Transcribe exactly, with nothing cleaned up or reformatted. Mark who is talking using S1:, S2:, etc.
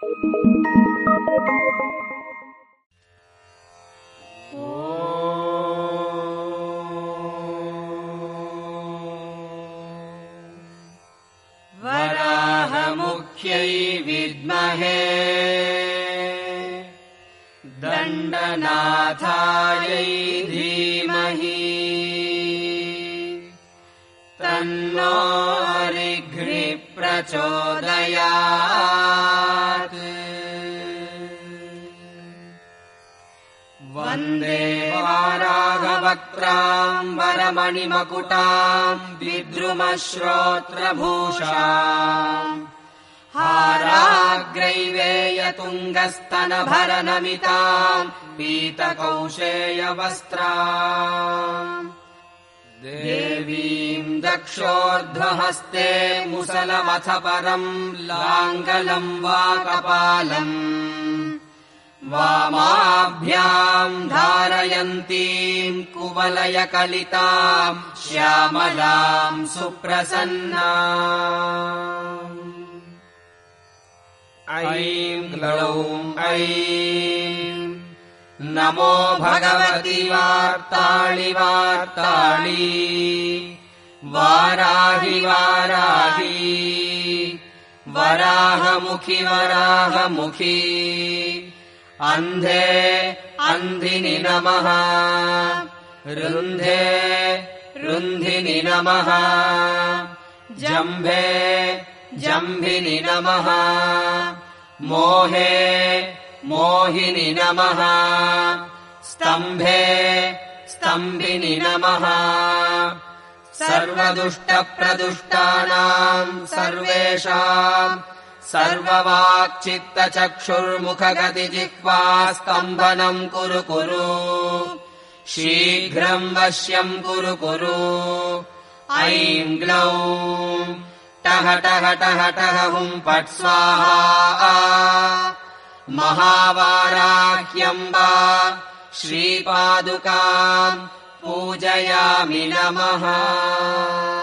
S1: वराहमुख्यै विद्महे दण्डनाथायै धीमहि तन्नो ऋग्भिः प्रचोदयात्। वन्दे वाराहवक्त्राम् वरमणिमकुटाम् विद्रुमश्रोत्रभूषाम् हाराग्रैवेयतुङ्गस्तनभरनमिताम् पीतकौशेयवस्त्राम् देवीम् दक्षोर्ध्वहस्ते मुसलमथ परम् लाङ्गलम् वा कपालम् वामाभ्याम् धारयन्तीम् कुवलयकलिताम् श्यामलाम् सुप्रसन्नाम्। ऐं ग्लौं ऐं नमो भगवति वार्ताळि वार्ताळि वाराहि वाराहि वराहमुखि वराहमुखि अन्धे अन्धिनि नमः रुन्धे रुन्धिनि नमः जम्भे जम्भिनि नमः मोहे मोहिनि नमः स्तम्भे स्तम्भिनि नमः सर्वदुष्टप्रदुष्टानाम् सर्वेषाम् सर्ववाक्चित्तचक्षुर्मुखगतिजिह्वा स्तम्भनम् कुरु कुरु शीघ्रम् वश्यम् कुरु कुरु। ऐं ग्लौं टह टह टह टह हुम् फट् स्वाहा महावाराह्यम्बा श्रीपादुकाम् पूजयामि नमः।